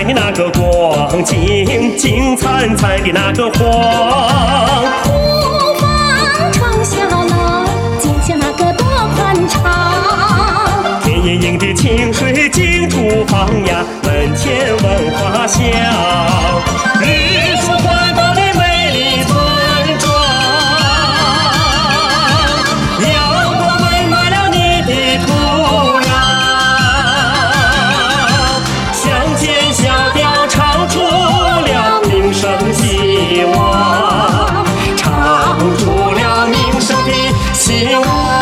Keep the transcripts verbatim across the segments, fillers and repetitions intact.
彩的那个光景，金灿灿的那个黄。 五方长小楼，景象那个多宽敞。 天盈盈的清水净厨房呀，门前文化香。绿树环抱的美丽村庄，阳光温暖了你的土壤。乡间小调唱出了民生希望，唱出了民生的希望。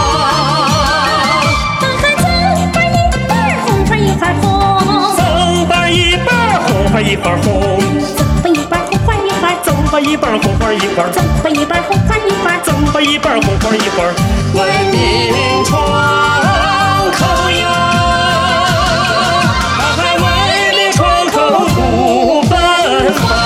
一半红， 赠一半红花一半， 赠吧一半红花一半， 赠吧一半红花一半， 赠吧一半红花一半，为民窗口呀，还为民窗口不奔放。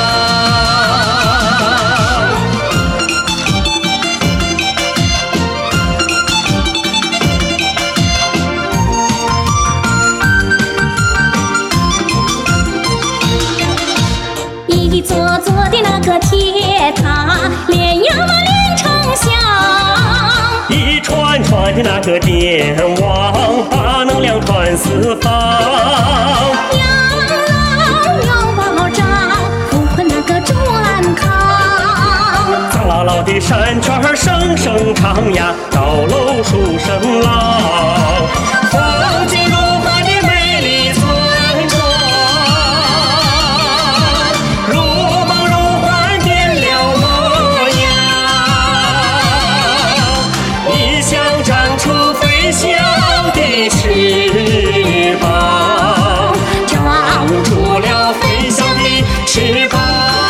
一座座的那个铁塔，连呀嘛连成响； 一串串的那个电网，把能量传四方。 养老有保障，扶困那个住安康。 脏牢牢的山圈声声唱呀，高楼书声朗。风景如画的美丽村庄，如梦如幻变了模样。你想长出飞翔的翅膀，长出了飞翔的翅膀。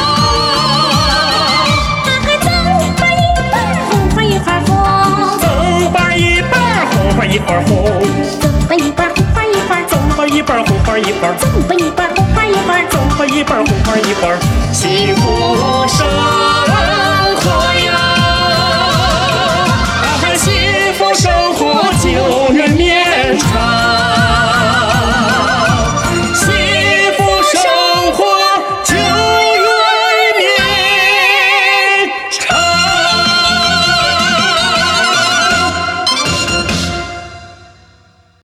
一半红， 赠吧一半红花一半， 赠吧一半红花一半， 赠吧一半红花一半， 赠吧一半红花一半，幸福生。